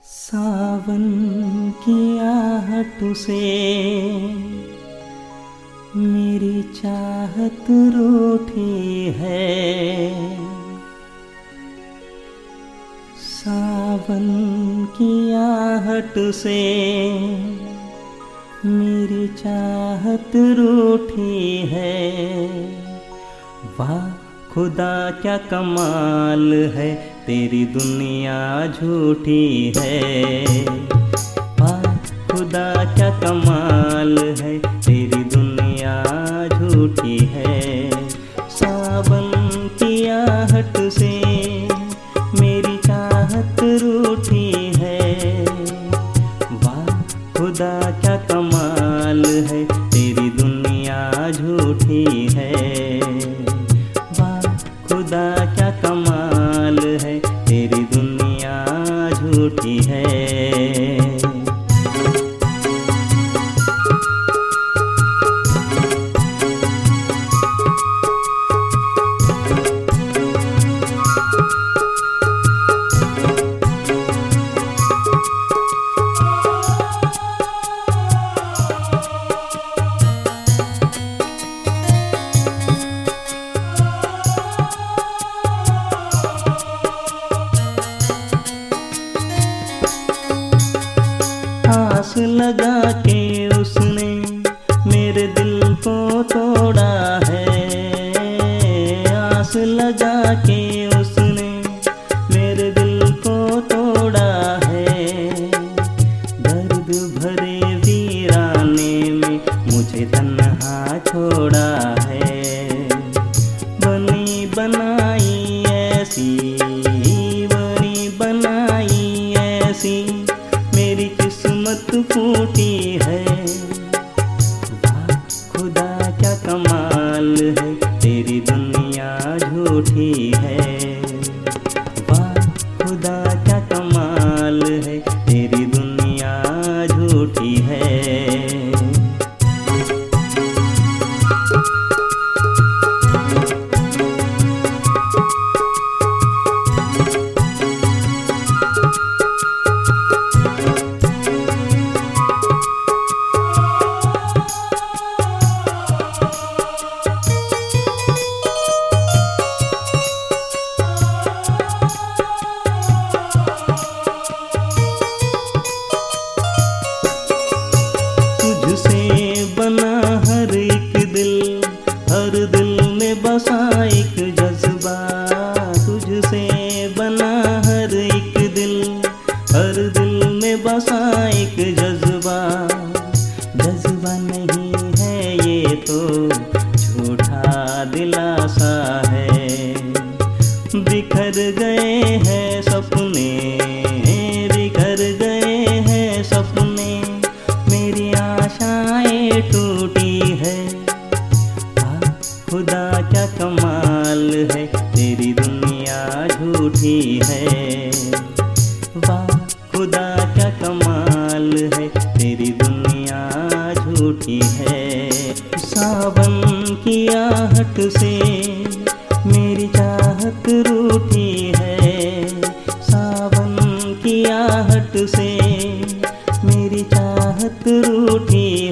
सावन की आहट से मेरी चाहत रूठी है। सावन की आहट से मेरी चाहत रूठी है। वाह खुदा क्या कमाल है, तेरी दुनिया झूठी है। वाह खुदा क्या कमाल है, तेरी दुनिया झूठी है। सावन की आहट से मेरी चाहत रूठी है। वाह खुदा क्या कमाल है, तेरी दुनिया झूठी है। खुदा क्या कमाल है, तेरी दुनिया झूठी है। आस लगा के उसने मेरे दिल को तोड़ा है। आस लगा के उसने मेरे दिल को तोड़ा है। दर्द भरे वीराने में मुझे तन्हा छोड़ा है। बनी बनाई ऐसी, बनी बनाई ऐसी मेरी किस्मत फूटी है। वाह खुदा क्या कमाल है, तेरी दुनिया झूठी है। वाह खुदा क्या कमाल है, तेरी दुनिया झूठी है। तुझसे बना हर एक दिल, हर दिल में बसा एक जज्बा। तुझसे बना हर एक दिल, हर दिल में बसा एक जज्बा। जज्बा नहीं है ये तो झूठा दिलासा है। बिखर गए हैं सपने, बिखर गए हैं सपने, मेरी आशाएं टूटी है। वाह खुदा क्या कमाल है, तेरी दुनिया झूठी है। वाह खुदा क्या कमाल है, तेरी दुनिया झूठी है। सावन की आहट से मेरी चाहत रूठी है। सावन की आहट से मेरी चाहत रूठी